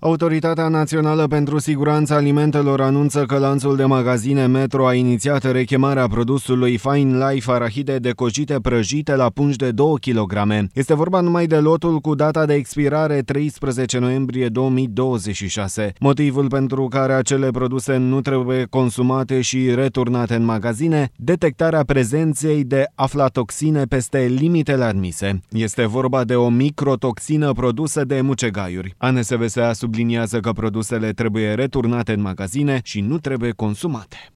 Autoritatea Națională pentru Siguranța Alimentelor anunță că lanțul de magazine Metro a inițiat rechemarea produsului Fine Life arahide decocite prăjite la pungi de 2 kg. Este vorba numai de lotul cu data de expirare 13 noiembrie 2026. Motivul pentru care acele produse nu trebuie consumate și returnate în magazine: detectarea prezenței de aflatoxine peste limitele admise. Este vorba de o microtoxină produsă de mucegaiuri. ANSVSA subliniază că produsele trebuie returnate în magazine și nu trebuie consumate.